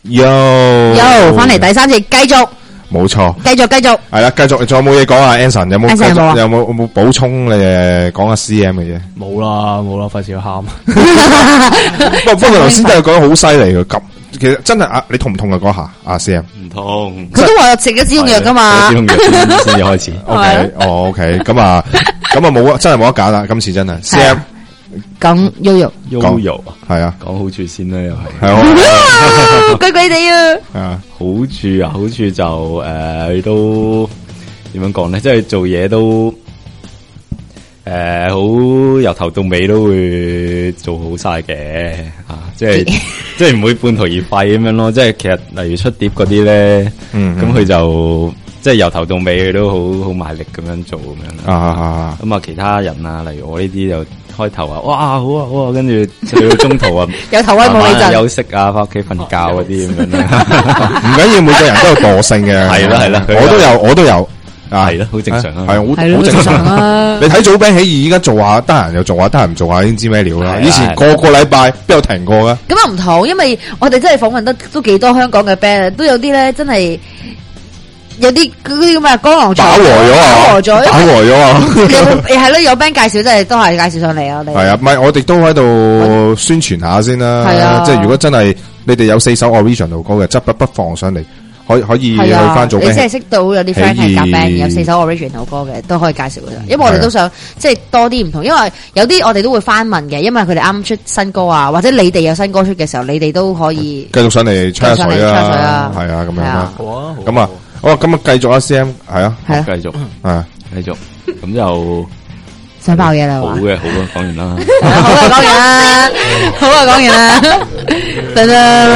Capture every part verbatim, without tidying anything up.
Yo，Yo，翻嚟第三節，繼續。 冇錯， 繼續繼續， 係啦，繼續，仲有冇嘢講啊 ？Anson 有冇 Anson 有冇啊有冇有冇補充？你誒講下 C M 嘅嘢？ 冇啦冇啦，費事要喊。 不過不過頭先真係講得好犀利嘅，咁其實真係啊，你痛唔痛啊？嗰下啊 C M 唔痛， 佢都話食咗止痛藥噶嘛， 止痛藥先至開始。 O K，哦 O K，咁啊咁啊冇啊，真係冇得揀啦，今次真係 C M。 講 Yoyo Yoyo 啊， 係啊， 講好處先啦，又係係啊， 鬼鬼地啊， 係啊， 好處啊，好處就誒、呃、都點樣講咧，即係做嘢都誒好由頭到尾都會做好晒嘅啊，即係即係唔會半途而廢咁樣咯，即係其實例如出碟嗰啲咧， 嗯， 咁佢就即係由頭到尾佢都好好賣力咁樣做咁樣啊啊咁啊其他人啊，例如我呢啲就。開頭啊，哇，好啊，好啊，跟住去到中途啊， 有頭威冇尾陣， 休息啊，翻屋企瞓覺嗰啲咁樣啦。 唔緊要，每個人都有惰性嘅。 係啦係啦， 我都有，我都有。啊， 係啦，好正常啊。 係好好正常啊。你睇早餅起義，而家做下，得閒又做下，得閒唔做下，已經知咩料啦。以前個個禮拜邊有停過噶？ 咁啊唔同，因為我哋真係訪問得都幾多香港嘅 band，都有啲咧真係。有啲嗰啲咁啊，江郎才飽和咗啊，飽和咗，飽和咗啊！ 有係咯，有 band 介紹，真係都係介紹上嚟啊！我哋係啊，唔係我哋都喺度宣傳下先啦。係啊，即係如果真係你哋有四首 original 歌嘅，則不不妨上嚟，可以可以去翻做。 你真係識到有啲 friend 係夾 band，有四首 original 歌嘅，都可以介紹嘅。因為我哋都想即係多啲唔同，因為有啲我哋都會翻問嘅，因為佢哋啱出新歌啊，或者你哋有新歌出嘅時候，你哋都可以繼續上嚟吹下水啊，係啊，咁樣啦。 好啊， 咁啊。好，咁啊，繼續啊 ，C M 係啊， 係啊，繼續， 係繼續，咁就想爆嘢啦， 好嘅，好啊，講完啦， 好啊，講完啦，好啊，講完啦，噔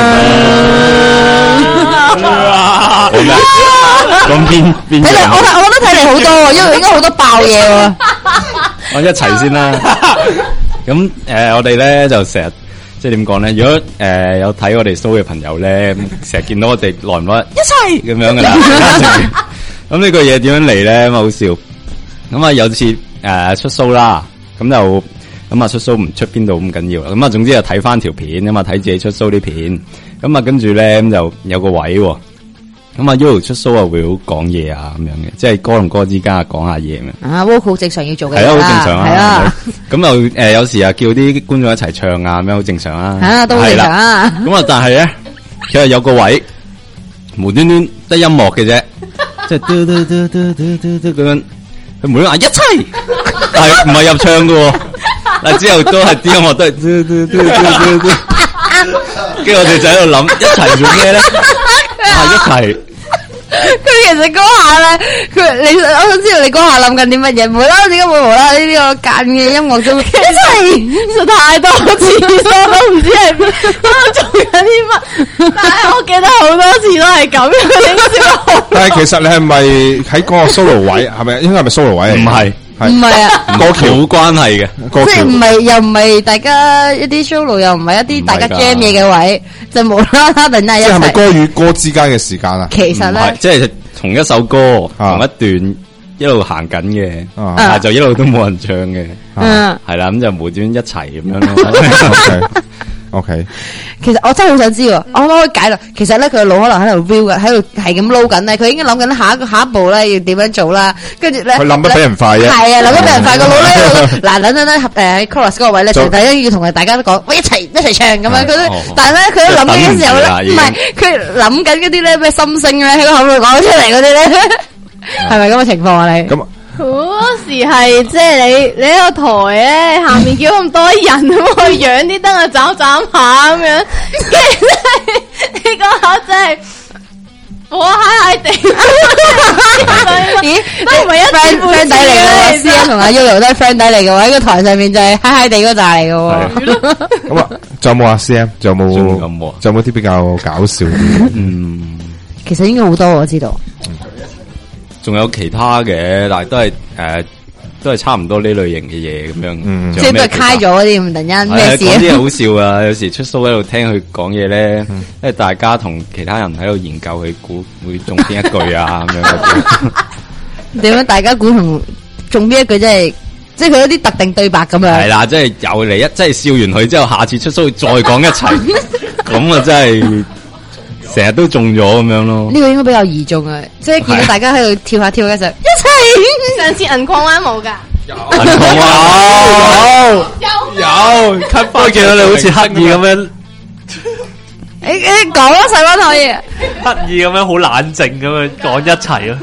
噔， 咁邊邊？ 睇嚟，我我覺得睇嚟好多，因為應該好多爆嘢喎。 我一齊先啦，咁誒，我哋咧就成日。即係點講咧？如果誒、呃、有睇我哋 show 嘅朋友咧，成日見到我哋耐唔耐一齊咁樣噶啦。咁呢個嘢點樣嚟咧？咁好笑。咁啊有次誒、呃、出 show 啦，咁就咁啊出 show 唔出邊度咁緊要啦。咁啊總之就睇翻條片，咁啊睇自己出 show 啲片。咁啊跟住咧咁就有個位喎。咁啊 Yoyo 出 show 啊會好講嘢啊咁樣嘅，即係歌同歌之間啊講下嘢咁樣。 啊 vocal 正常要做嘅。 係啊，好正常啊。 係啊。 咁又誒有時啊叫啲觀眾一齊唱啊咁樣好正常啊。 啊都好正常啊。 咁啊但係咧，佢係有個位無端端得音樂嘅啫，即係嘟嘟嘟嘟嘟嘟嘟咁樣，佢無端端一齊，但係唔係入唱嘅。嗱之後都係啲音樂都係嘟嘟嘟嘟嘟嘟，跟住我哋就喺度諗一齊做咩咧？啊一齊。 佢其實嗰下咧，佢你我想知道你嗰下諗緊啲乜嘢？無啦啦點解會無啦啦呢個間嘅音樂中一齊就太多次，我都唔知係做緊啲乜。但係我記得好多次都係咁樣。 但係其實你係咪喺嗰個 solo 位？係咪應該係咪 solo 位？ 唔係， 唔係啊， 歌橋冇關係嘅， 即係唔係又唔係大家一啲 solo，又唔係一啲大家 jam 嘢嘅位，就無啦啦突然間一齊。 即係咪歌與歌之間嘅時間啊？ 其實咧， 即係同一首歌同一段一路行緊嘅，但係就一路都冇人唱嘅，係啦，咁就無端一齊咁樣咯。 O K， 其實我真係好想知喎，我可唔可以解啦？其實咧，佢個腦可能喺度 view 嘅，喺度係咁撈緊咧，佢已經諗緊下一個下一步咧要點樣做啦。跟住咧， 佢諗得比人快啊！ 係啊，諗得比人快個腦咧，嗱等等等誒喺 chorus 嗰個位咧，就第一要同大家都講，喂一齊一齊唱咁樣。佢但係咧，佢諗緊嘅時候咧，唔係佢諗緊嗰啲咧咩心聲咧喺個口度講出嚟嗰啲咧，係咪咁嘅情況啊？你咁。 好多時係即係你你喺個台咧下面叫咁多人咁去養啲燈啊斬斬下咁樣，跟住真係你嗰下真係我嗨嗨地， 咦都唔係一 friend friend 底嚟嘅，C M 同阿 Yoyo 都係 friend 底嚟嘅喎，喺個台上面就係嗨嗨地嗰扎嚟嘅喎。 咁啊，仲有冇啊 C M？仲有冇？仲有冇啲比較搞笑啲？ 嗯， 其實應該好多我知道。 仲有其他嘅，但係都係誒、呃，都係差唔多呢類型嘅嘢咁樣。 嗯， 即係都係開咗嗰啲，突然間咩事啊？ 講啲好笑啊！有時出 show 喺度聽佢講嘢咧，因為大家同其他人喺度研究佢估會中邊一句啊咁樣嗰啲。 點樣？大家估同中邊一句，即係即係佢有啲特定對白咁樣。 係啦，即係又嚟一，即係笑完佢之後，下次出 show 再講一齊，咁啊真係。 成日都中咗咁樣咯。 呢個應該比較易中啊，即係見到大家喺度跳下跳嘅時候，一齊。 上次銀礦灣冇㗎。 銀礦灣有有，吸翻見到你好似刻意咁樣。 你你講啊，細蚊可以。 刻意咁樣好冷靜咁樣講一齊咯。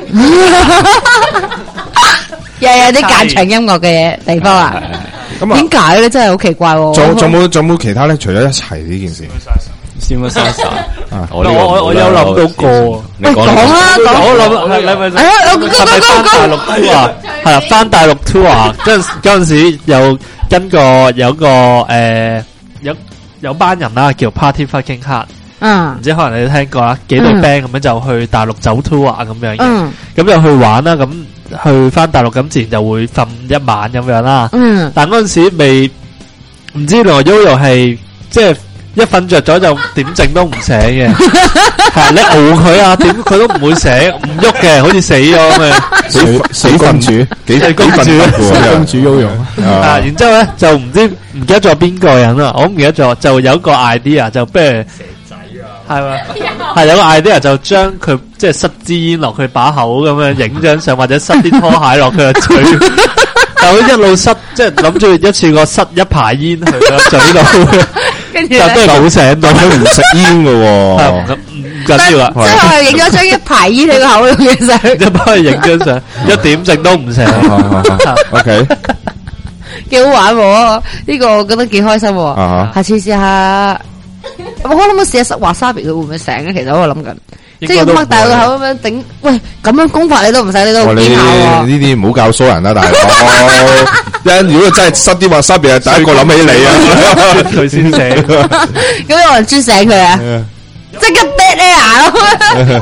又有啲間場音樂嘅嘢地方啊？ 咁啊？ 點解咧？真係好奇怪喎！ 仲仲冇仲冇其他咧？除咗一齊呢件事， 先乜莎莎啊！我我我有諗到個， 你講啦， 我諗係你咪係咪翻大陸 tour 係啦，翻大陸 tour 嗰陣嗰陣時有跟個有個誒有有班人啦，叫 Party Fucking Hard。 嗯， 唔知可能你都聽過啦，幾隊 band 咁樣就去大陸走 tour 咁樣嘅， 嗯， 咁就去玩啦，咁去翻大陸咁自然就會瞓一晚咁樣啦，嗯，但嗰陣時未唔知原來 Yoyo 係即係一瞓着咗就點整都唔醒嘅，係你熬佢啊，點佢都唔會醒，唔喐嘅，好似死咗咁嘅， 死死公主，幾死公主，死公主 Yoyo 啊，然之後咧就唔知唔記得咗邊個人啦，我唔記得咗，就有個 idea 就不如。係嘛？係有個 idea 就將佢即係塞支煙落佢把口咁樣影張相，或者塞啲拖鞋落佢個嘴，就一路塞，即係諗住一次過塞一排煙去個嘴度，跟住都係冇醒到， 佢唔食煙噶喎， 唔緊要啦。 即係影咗張一排煙喺個口度嘅相， 就幫佢影張相，一點靜都唔醒。 OK， 幾好玩喎！呢個我覺得幾開心喎，下次試下。我諗冇試下塞華沙比佢會唔會醒咧？其實我諗緊，即係要擘大個口咁樣頂。喂，咁樣功法你都唔使，你都好驚下喎。 呢啲唔好教唆人啦，大佬。一如果真係塞啲華沙比，第一個諗起你啊， 佢先醒。 咁有人專醒佢啊？即刻 dead air 咯！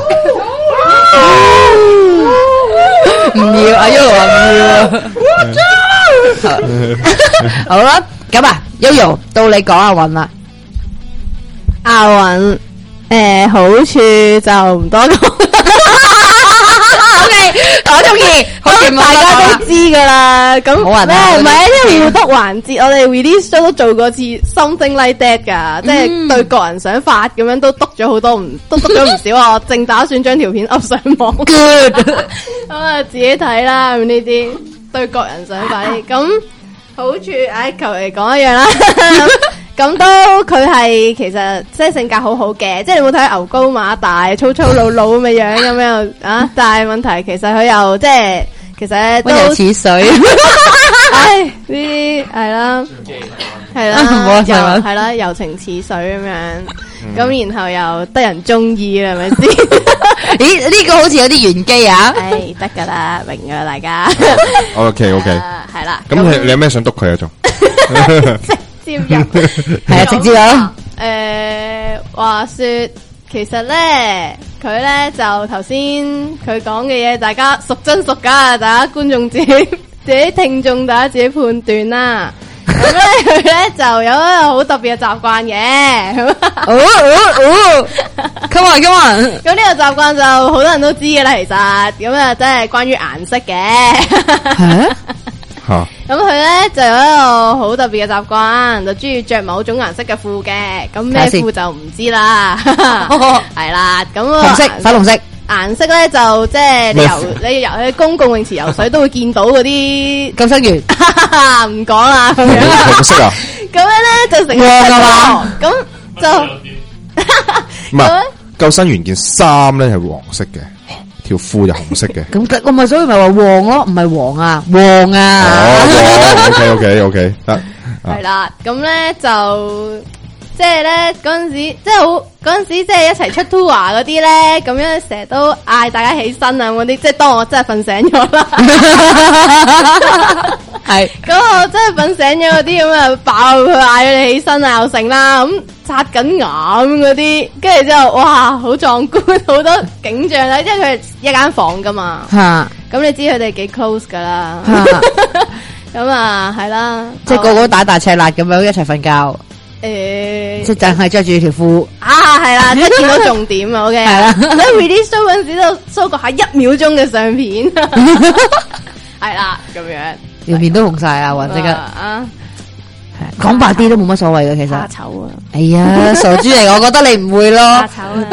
唔要，阿 Yoyo 話唔要啊。好啦，咁啊 ，Yoyo 到你講阿韻啦。 阿韻誒，好處就唔多講。O K，我中意，咁大家都知噶啦。咁咩？唔係啊，呢個互督環節，我哋 release show 都做過次 something like that 噶，即係對個人想法咁樣都督咗好多，唔都督咗唔少啊！我正打算將條片 up 上網。Good， 咁啊自己睇啦。咁呢啲對個人想法，咁好處，唉，求其講一樣啦。咁都佢係其實即係性格好好嘅，即係你冇睇牛高馬大、粗粗魯魯咁嘅樣咁樣啊！但係問題其實佢又即係其實都溫柔似水， 唉呢啲係啦，係啦，又係啦，柔情似水咁樣，咁然後又得人中意啦，係咪先？ 咦？呢個好似有啲玄機啊！ 唉，得噶啦，明噶啦，大家。 OK OK， 係啦。 咁你你有咩想督佢啊？仲？ 接入係啊，直接啊！ 誒，話說其實咧，佢咧就頭先佢講嘅嘢，大家熟真熟假，大家觀眾自己自己聽眾，大家自己判斷啦。咁咧佢咧就有一個好特別嘅習慣嘅。 哦哦哦 come on come on！ 咁呢個習慣就好多人都知嘅啦，其實咁啊，真係關於顏色嘅。 吓， 咁佢咧就有一個好特別嘅習慣，就中意着某種顏色嘅褲嘅。咁咩褲就唔知啦。係啦，咁紅色、粉紅色顏色咧就即係你游你游喺公共泳池游水都會見到嗰啲救生員。 唔講啦，咁樣紅色啊？ 咁樣咧就成黃噶嘛？咁就唔係救生員件衫咧係黃色嘅。條褲就紅色嘅， 咁我咪所以咪話黃咯，唔係黃啊，黃啊。 哦 ，OK OK OK，得係啦，咁咧就即係咧嗰陣時，即係好嗰陣時，即係一齊出 tour 嗰啲咧，咁樣成日都嗌大家起身啊嗰啲，即係當我真係瞓醒咗啦。係，咁我真係瞓醒咗嗰啲咁啊，爆佢嗌咗你起身啊又成啦，咁刷緊牙咁嗰啲，跟住之後哇好壯觀，好多景象啦，因為佢係一間房噶嘛， 吓， 咁你知佢哋幾 close 噶啦，咁啊係啦， 即係個個打大赤辣咁樣一齊瞓覺，誒，即係淨係着住條褲啊，係啦，即係見到重點啊 ，OK，係啦，喺 release show 嗰陣時都 show 過下一秒鐘嘅相片，係啦，咁樣。 條面都紅晒啊！雲即刻啊， 講白啲都冇乜所謂嘅，其實。 怕醜啊！ 哎呀，傻豬嚟，我覺得你唔會咯。 怕醜啊！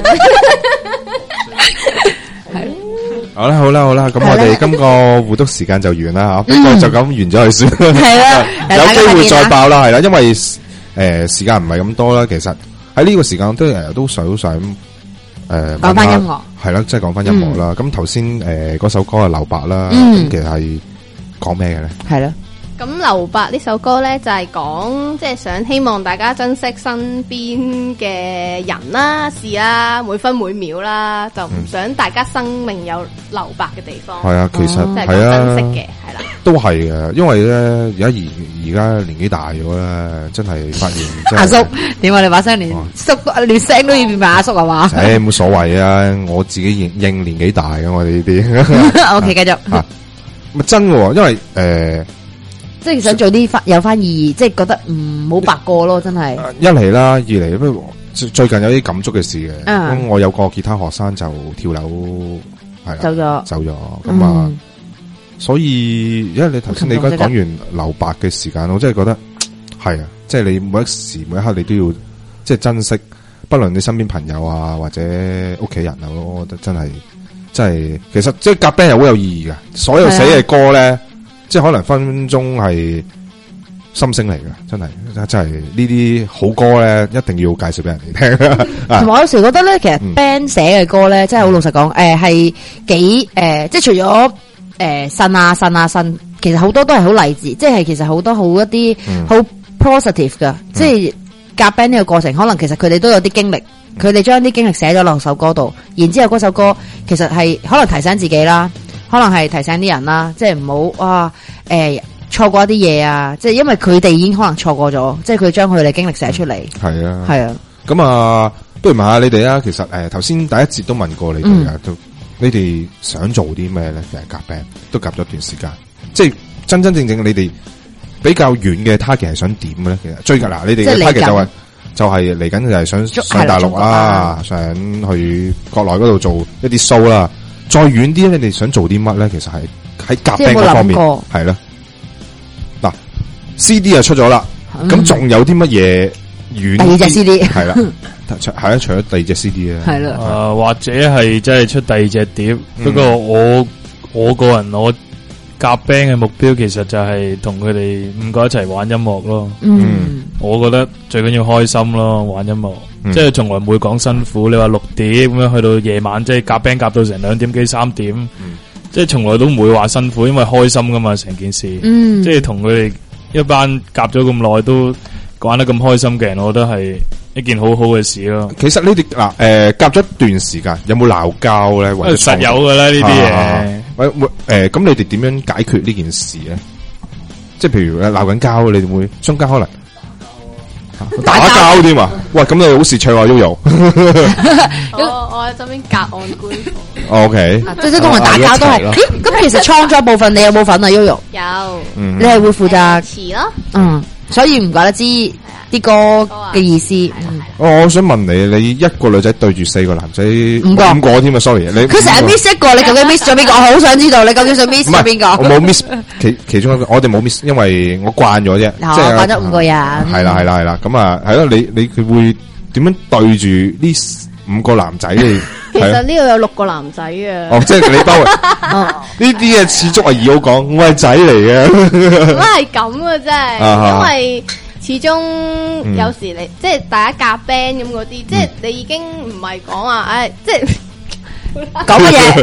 好啦好啦好啦，咁我哋今個互動時間就完啦吓，不過就咁完咗去算。 係啦， 有機會再爆啦，係啦，因為誒時間唔係咁多啦，其實喺呢個時間都誒都想想誒講翻音樂， 係啦，即係講翻音樂啦。咁頭先誒嗰首歌係留白啦，咁其實係講咩嘅咧？ 係咯。 咁留白呢首歌呢，就係講即係想希望大家珍惜身邊嘅人啦、事啦、每分每秒啦，就唔想大家生命有留白嘅地方。 係啊，其實係係啊， 珍惜嘅係啦， 都係嘅，因為咧而家而而家年紀大咗咧，真係發現阿叔點啊？你把聲連叔連聲都要變埋阿叔係嘛？ 誒，冇所謂啊，我自己認認年紀大嘅我哋呢啲。 O K， 繼續。 啊，咪真嘅，因為誒。 即係想做啲翻有翻意義，即係覺得唔好白過咯，真係。 一嚟啦，二嚟不過最近有啲感觸嘅事嘅。咁、嗯、我有個吉他學生就跳樓係啦，走咗走咗咁啊。嗯、所以因為你頭先你而家講完留白嘅時間，我真係覺得係啊，即係你每一時每一刻你都要即係珍惜，不論你身邊朋友啊或者屋企人啊，我覺得真係真係其實即係夾 band 係好有意義嘅，所有寫嘅歌咧。即係可能分分鐘係心聲嚟嘅，真係真係呢啲好歌咧，一定要介紹俾人哋聽。 同埋我有時覺得咧，其實 band 寫嘅歌咧，真係好老實講，誒係幾誒，即係除咗誒呻啊呻啊呻，其實好多都係好勵志，即係其實好多好一啲好 positive 噶，即係夾 band 呢個過程，可能其實佢哋都有啲經歷，佢哋將啲經歷寫咗落首歌度，然之後嗰首歌其實係可能提醒自己啦。可能係提醒啲人啦，即係唔好哇誒錯過一啲嘢啊！即係因為佢哋已經可能錯過咗，即係佢將佢哋經歷寫出嚟。係啊，係啊。咁啊，不如問下你哋啊。其實誒頭先第一節都問過你哋啊，嗯、都你哋想做啲咩咧？其實夾 band 都夾咗段時間，即係真真正正你哋比較遠嘅 target 係想點嘅咧？其實最近嗱，你哋嘅 target 就係就係嚟緊就係想上大陸啦，想去國內嗰度做一啲 show 啦。再遠啲，你哋想做啲乜咧？其實係喺夾 band 嗰方面，係啦。嗱 ，C D 又出咗啦，咁仲有啲乜嘢遠？ 第二隻 C D 係啦，係啊，除咗第二隻 C D 咧， 係啦。 誒，或者係真係出第二隻碟。不過我我個人我夾 band 嘅目標，其實就係同佢哋五個一齊玩音樂咯。嗯，我覺得最緊要開心咯，玩音樂。即係從來唔會講辛苦，你話六點咁樣去到夜晚，即係夾 band 夾到成兩點幾三點，嗯、即係從來都唔會話辛苦，因為開心噶嘛成件事。嗯、即係同佢哋一班夾咗咁耐都玩得咁開心嘅人，我覺得係一件好好嘅事咯。 其實呢啲嗱誒夾咗一段時間，有冇鬧交咧？或者實有噶啦呢啲嘢。 喂喂誒，咁你哋點樣解決呢件事咧？即係譬如誒鬧緊交，你哋會中間可能？打交添啊！喂，咁你好似唱話 Yoyo， 我我喺側邊隔岸觀火。 O K， 即係同人打交都係。咁其實創作部分你有冇份啊 Yoyo？ 有， 你係會負責詞咯。 嗯，所以唔怪得知啲歌嘅意思。 我想問你，你一個女仔對住四個男仔，五個五個添啊 ！Sorry，你佢成日 miss 一個，你究竟 miss 咗邊個？我好想知道你究竟想 miss 咗邊個？ 我冇 miss 其其中一個，我哋冇 miss，因為我慣咗啫。即係慣咗五個人。 係啦係啦係啦，咁啊係咯，你你佢會點樣對住呢五個男仔？ 其實呢度有六個男仔啊。 哦，即係你包圍。呢啲嘢始終係易好講，我係仔嚟嘅。 咁係咁啊，真係，因為。始終有時你即係大家夾 band 咁嗰啲，即係你已經唔係講話，唉，即係講乜嘢？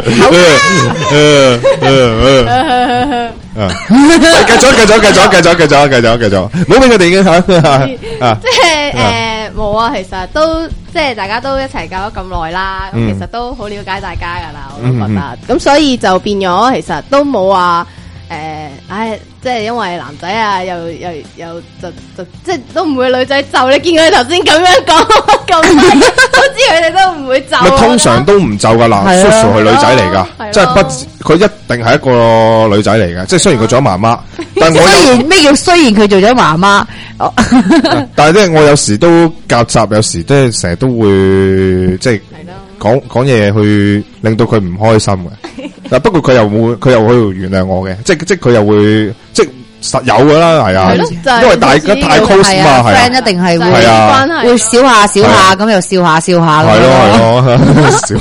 繼續繼續繼續繼續繼續繼續繼續，唔好俾佢哋已經吓。 即係誒冇啊，其實都即係大家都一齊教咗咁耐啦，咁其實都好了解大家噶啦，我都覺得。咁所以就變咗，其實都冇話誒，唉。即係因為男仔啊，又又又就就即係都唔會女仔就，你見佢頭先咁樣講咁，都知佢哋都唔會就。 通常都唔就噶啦，叔叔係女仔嚟噶，即係不佢一定係一個女仔嚟嘅。即係雖然佢做咗媽媽，但係我雖然咩叫雖然佢做咗媽媽， 但係咧我有時都夾雜，有時即係成日都會即係講講嘢去令到佢唔開心嘅。嗱，不過佢又會佢又會原諒我嘅，即係即係佢又會即係實有噶啦，係啊，因為大家太 close 嘛，係 friend 一定係會啊， 會笑下笑下咁又笑下笑下， 係咯係咯，笑。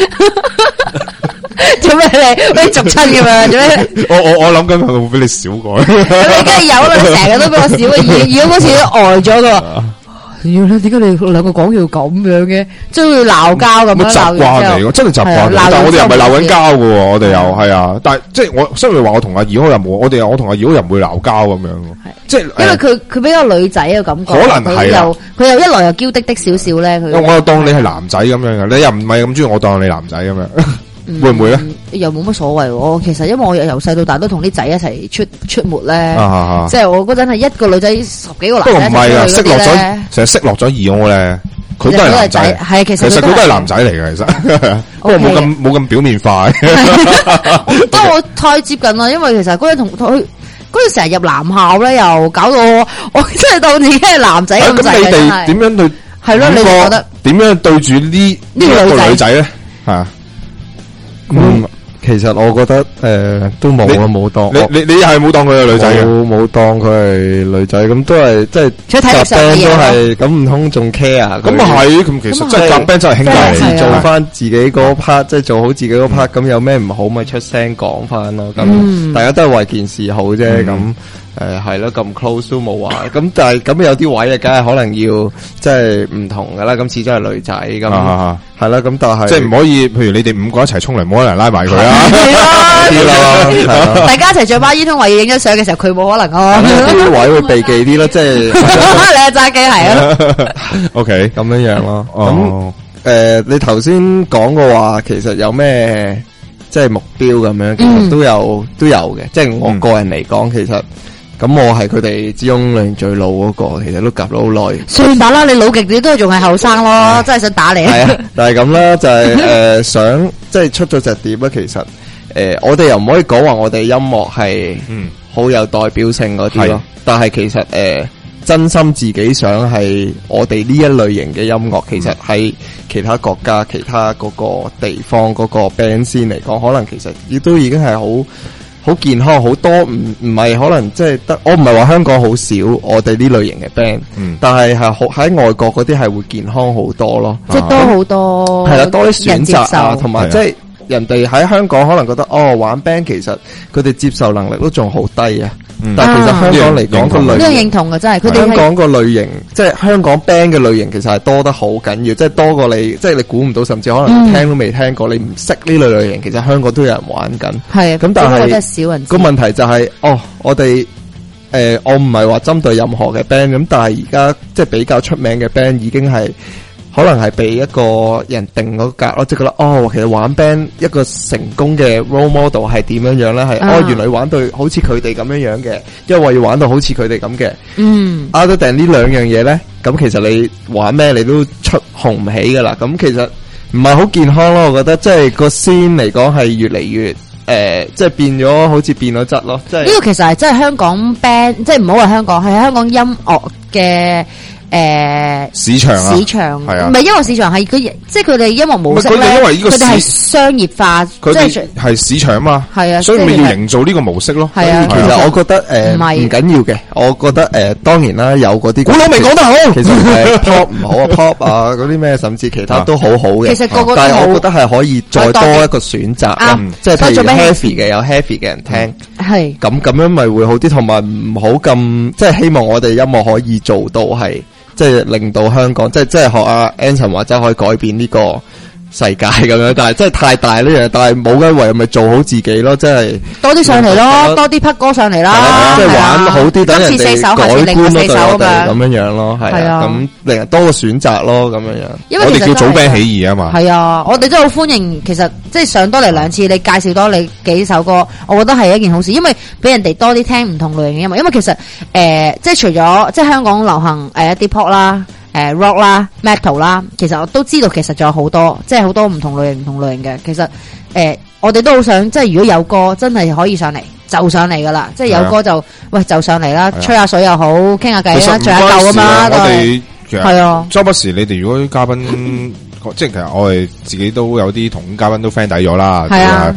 做咩你俾逐親咁樣？做咩？ 我我我諗緊會唔會俾你少過？ 咁你梗係有啦，你成日都俾我少嘅，而如果嗰次都呆咗噶。要咧？點解你兩個講要咁樣嘅？即係會鬧交咁樣習慣嚟，真係習慣。但係我哋又唔係鬧緊交嘅，我哋又係啊。但係即係我，雖然話我同阿二號又冇，我哋我同阿二號又唔會鬧交咁樣。即係因為佢佢比較女仔嘅感覺，可能係啊。佢又一來又嬌滴滴少少咧。佢我又當你係男仔咁樣嘅，你又唔係咁中意我當你男仔咁樣。嗯、會唔會咧？又冇乜所謂喎。其實因為我由細到大都同啲仔一齊出出沒咧，啊啊啊即係我嗰陣係一個女仔十幾個男仔。不過唔係啊，識落咗成日識落咗二我咧，佢都係男仔。係其實其實佢都係男仔嚟嘅，其實不過冇咁冇咁表面化。不過我太接近啦，因為其實嗰陣同佢嗰陣成日入男校咧，又搞到我，我真係當自己係男仔咁滯。咁你哋點樣對？係咯，你哋覺得點樣對住呢呢個女仔咧？係。 嗯，其實我覺得誒、呃、都冇啊，冇當你你你係冇當佢係女仔嘅， 冇冇當佢係女仔，咁都係即係夾 band 都係，咁唔通仲 care 啊？ 咁啊係，咁其實即係夾 band 真係兄弟， 做翻自己嗰 part，即係做好自己嗰 part，咁有咩唔好咪出聲講翻咯。咁、嗯、大家都係為件事好啫，咁、嗯。誒係咯，咁 close 都冇話，咁但係咁有啲位啊，梗係可能要即係唔同噶啦，咁始終係女仔咁，係啦，咁但係即係唔可以，譬如你哋五個一齊沖涼，冇可能拉埋佢啊， 啲咯，大家一齊着孖煙通話要影張相嘅時候，佢冇可能啊， 啲位會避忌啲咯，即係你係揸機係啊 ，OK 咁樣樣咯，咁誒你頭先講過話，其實有咩即係目標咁樣，其實都有都有嘅，即係我個人嚟講，其實。咁我係佢哋之中量最老嗰個，其實都夾咗好耐。 算吧啦，你老極你都係仲係後生咯，真係想打你。 係啊，但係咁啦，就係、是、誒、呃、想即係出咗隻碟啦。其實誒、呃，我哋又唔可以講話我哋音樂係嗯好有代表性嗰啲咯。但係其實誒、呃，真心自己想係我哋呢一類型嘅音樂，其實喺其他國家、其他嗰個地方嗰個 band 先嚟講，可能其實亦都已經係好。好健康，好多唔唔係可能即係得，我唔係話香港好少我哋呢類型嘅 band，嗯、但係係好喺外國嗰啲係會健康好多咯， 即係多好多係啦，多啲選擇啊，同埋即係人哋喺香港可能覺得哦玩 band 其實佢哋接受能力都仲好低啊。嗯、但係其實香港嚟講個類型，呢個認同嘅真係，佢哋香港個類型，即係香港 band 嘅類型，其實係多得好緊要，即係多過你，即係你估唔到，甚至可能聽都未聽過，嗯、你唔識呢類類型，其實香港都有人玩緊。係啊，咁但係個問題就係、是，哦，我哋誒、呃，我唔係話針對任何嘅 band，咁但係而家即係比較出名嘅 band 已經係。可能係被一個人定嗰格咯，即係覺得哦，其實玩 band 一個成功嘅 role model 係點樣樣咧？係、啊、哦，原來玩到好似佢哋咁樣樣嘅，因為要玩到好似佢哋咁嘅。嗯，other than呢兩樣嘢咧，咁其實你玩咩你都出紅唔起噶啦。咁其實唔係好健康咯，我覺得即係個 scene 嚟講係越嚟越誒、呃，即係變咗好似變咗質咯。即係呢個其實係真係香港 band，即係唔好話香港，係香港音樂嘅。誒、呃，市場啊，市場係啊，唔係音樂市場係佢，即係佢哋音樂模式咧，佢哋係商業化，即係係市場啊嘛，係啊，所以咪要營造呢個模式咯。係啊，其實我覺得誒唔緊要嘅，我覺得誒、呃、當然啦，有嗰啲古佬未講得好，其實誒 pop 唔好啊 ，pop 啊嗰啲咩，甚至其他都好好嘅。其實個個都好，但係我覺得係可以再多一個選擇啦，即係譬如 heavy 嘅有 heavy 嘅人聽，係咁咁樣咪會好啲，同埋唔好咁即係希望我哋音樂可以做到係。即係令到香港，即係即係學阿 Anson 話齋可以改變呢個世界咁樣，但係真係太大呢樣，但係冇嘅唯有咪做好自己咯，即係多啲上嚟咯，多啲匹歌上嚟啦，即係玩好啲，等人哋改觀咯，對我哋咁樣樣咯，係啊，咁令人多個選擇咯，咁樣樣。因為我哋叫早餅起義啊嘛。係啊，我哋真係好歡迎，其實即係上多嚟兩次，你介紹多你幾首歌，我覺得係一件好事，因為俾人哋多啲聽唔同類型嘅音樂，因為其實誒、呃，即係除咗即係香港流行誒一啲 pop 啦。誒、呃、rock 啦 metal 啦，其實我都知道其實仲有好多，即係好多唔同類型唔同類型嘅。其實誒、呃，我哋都好想，即係如果有歌真係可以上嚟，就上嚟噶啦。即係有歌就喂就上嚟啦，吹下水又好，傾下偈啦，聚下舊啊嘛。我哋係啊，周不時你哋如果嘉賓，即係其實我哋自己都有啲同嘉賓都 friend 底咗啦。係啊。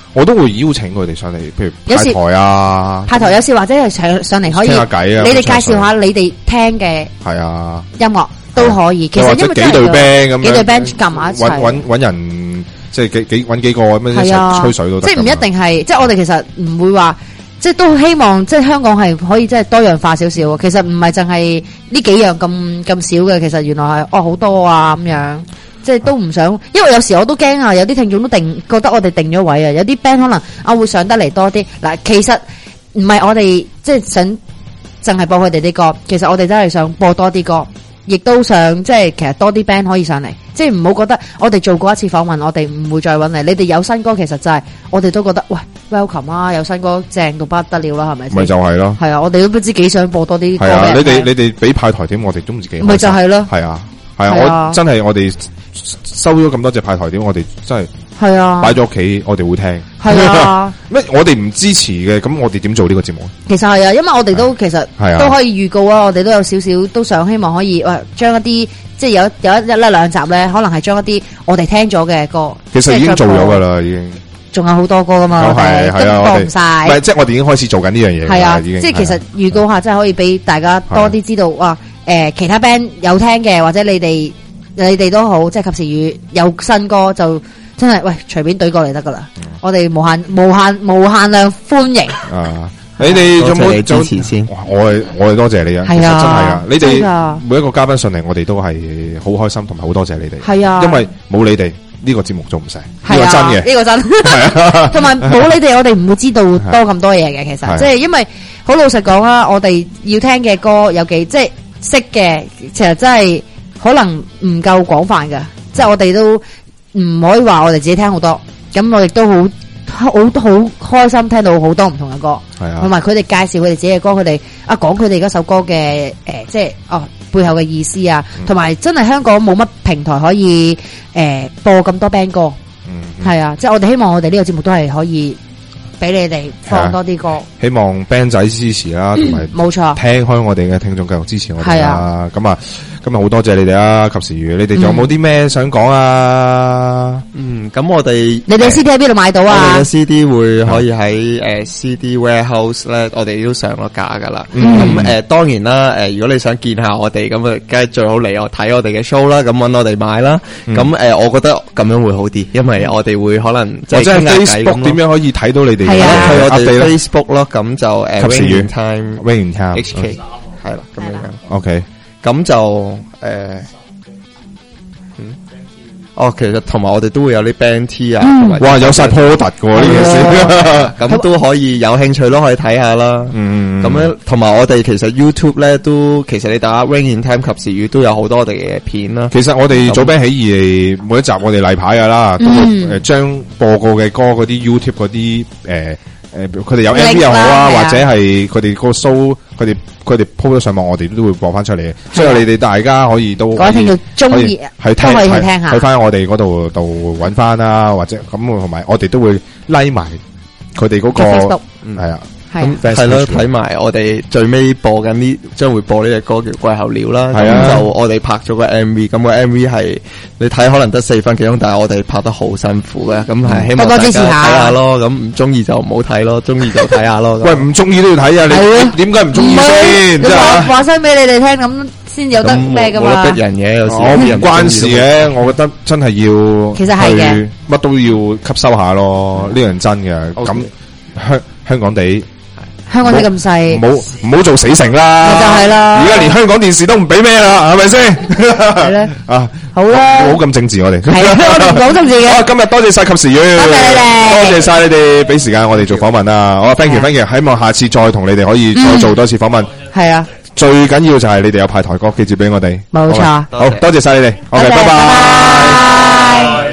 我都會邀請佢哋上嚟，譬如派台啊， 派台有時或者係上上嚟可以傾下偈啊，你哋介紹下你哋聽嘅係啊音樂都可以。其實因為幾隊 band 咁， 幾隊 band 夾埋一齊， 搵搵搵人即係幾幾搵幾個咁樣一齊吹水都得。即係唔一定係，即係我哋其實唔會話。即係都希望，即係香港係可以即係多樣化少少。其實唔係淨係呢幾樣咁咁少嘅，其實原來係哦好多啊咁樣。即係都唔想，因為有時我都驚啊，有啲聽眾都定覺得我哋定咗位啊，有啲 band 可能啊會上得嚟多啲。嗱，其實唔係我哋即係想淨係播佢哋啲歌，其實我哋真係想播多啲歌，亦都想即係其實多啲 band 可以上嚟。即係唔好覺得我哋做過一次訪問，我哋唔會再揾你。你哋有新歌，其實就係我哋都覺得喂 welcome 啊，有新歌正到不得了啦，係咪？咪就係咯，係啊，我哋都不知幾想播多啲歌。係啊，你哋你哋俾派台點，我哋都唔知幾。咪就係咯，係啊，係啊，我真係我哋收咗咁多隻派台點，我哋真係係啊，擺咗屋企，我哋會聽。係啊，咩？我哋唔支持嘅，咁我哋點做呢個節目？其實係啊，因為我哋都其實都可以預告啊，我哋都有少少都想希望可以喂將一啲。即係有有一一兩兩集咧，可能係將一啲我哋聽咗嘅歌，其實已經做咗噶啦，已經。仲有好多歌噶嘛，係係啊，播唔晒。唔係，即係我哋已經開始做緊呢樣嘢。係啊，已經。即係其實預告下，真係可以俾大家多啲知道，哇！誒，其他 band 有聽嘅，或者你哋你哋都好，即係及時雨有新歌就真係喂隨便懟過嚟得噶啦。我哋無限無限無限量歡迎。啊！你哋有冇支持先？我係我哋多謝你啊！係啊，真係啊！你哋每一個嘉賓上嚟，我哋都係好開心，同埋好多謝你哋。係啊，因為冇你哋呢個節目做唔成。呢個真嘅，呢個真。係啊，同埋冇你哋，我哋唔會知道多咁多嘢嘅。其實即係因為好老實講啊，我哋要聽嘅歌有幾即係識嘅，其實真係可能唔夠廣泛㗎。即係我哋都唔可以話我哋自己聽好多，咁我亦都好。好好開心聽到好多唔同嘅歌，係啊，同埋佢哋介紹佢哋自己嘅歌，佢哋啊講佢哋嗰首歌嘅誒、呃，即係哦背後嘅意思啊，同埋、嗯、真係香港冇乜平台可以誒、呃、播咁多 band 歌，嗯，係啊，即係我哋希望我哋呢個節目都係可以俾你哋放多啲歌、啊，希望 band 仔支持啦，同埋冇錯，聽開我哋嘅聽眾繼續支持我哋啦，咁啊。今日好多謝你哋啊！及時雨，你哋仲有冇啲咩想講啊？嗯，咁我哋你哋 C D 喺邊度買到啊？我哋嘅 C D 會可以喺誒 C D Warehouse 咧，我哋都上咗架噶啦。咁誒，當然啦，誒，如果你想見下我哋，咁啊，梗係最好嚟我睇我哋嘅 show 啦。咁搵我哋買啦。咁誒，我覺得咁樣會好啲，因為我哋會可能即係 Facebook 點樣可以睇到你哋？係啊，去我哋 Facebook 咯。咁就誒，及時雨 Time，Rain in Town H K 係啦，咁樣樣。OK。咁就誒、呃，嗯，哦，其實同埋我哋都會有啲 band T 啊，嗯、哇，有晒 product 嘅呢件事，咁都可以有興趣咯，可以睇下啦。嗯，咁樣同埋我哋其實 YouTube 咧都，其實你打 Rain in Time 及時雨都有好多我哋嘅片啦。其實我哋早 band 起義每一集我哋例牌噶啦，都會誒將播過嘅歌嗰啲 YouTube 嗰啲誒。誒，佢哋、呃、有 M V 又好啊，或者係佢哋個 show，佢哋佢哋 po 咗上網，我哋都會播翻出嚟。所以你哋大家可以都可以中意，係聽可以去聽下，去翻我哋嗰度度揾翻啦，或者咁同埋我哋都會拉埋佢哋嗰個，係啊。係係咯，睇埋我哋最尾播緊呢，將會播呢隻歌叫《季候鳥》啦。係啊，就我哋拍咗個 M V，咁個 M V 係你睇可能得四分幾鐘，但係我哋拍得好辛苦嘅。咁係希望大家睇下咯。咁唔中意就唔好睇咯，中意就睇下咯。喂，唔中意都要睇啊！你點解唔中意先？即係話聲俾你哋聽，咁先有得咩噶嘛？冇得逼人嘅，有時唔關事嘅。我覺得真係要，其實係嘅，乜都要吸收下咯。呢樣真嘅。咁香香港地。香港啲咁細，唔好唔好做死城啦，就係啦。而家連香港電視都唔俾咩啦，係咪先？係咧啊，好啦，唔好咁政治我哋，係我哋唔講政治嘅。今日多謝晒及時雨，多謝你哋，多謝晒你哋俾時間我哋做訪問啦。好 thank you thank you，希望下次再同你哋可以再做多次訪問。係啊，最緊要就係你哋有派台歌，記住俾我哋。冇錯，好多謝晒你哋。OK，拜拜。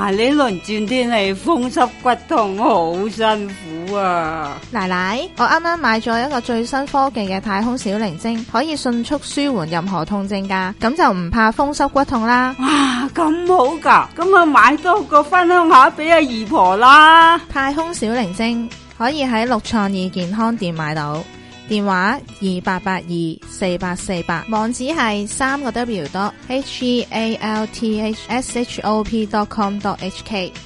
哇！呢輪轉天氣風濕骨痛好辛苦啊！ 奶奶，我啱啱買咗一個最新科技嘅太空小靈精，可以迅速舒緩任何痛症噶，咁就唔怕風濕骨痛啦。 哇，咁好噶，咁啊買多個分享下俾阿姨婆啦。 太空小靈精可以喺六創意健康店買到，電話二八八二四八四八，網址係三個 W dot H E A L T H S H O P dot com dot H K。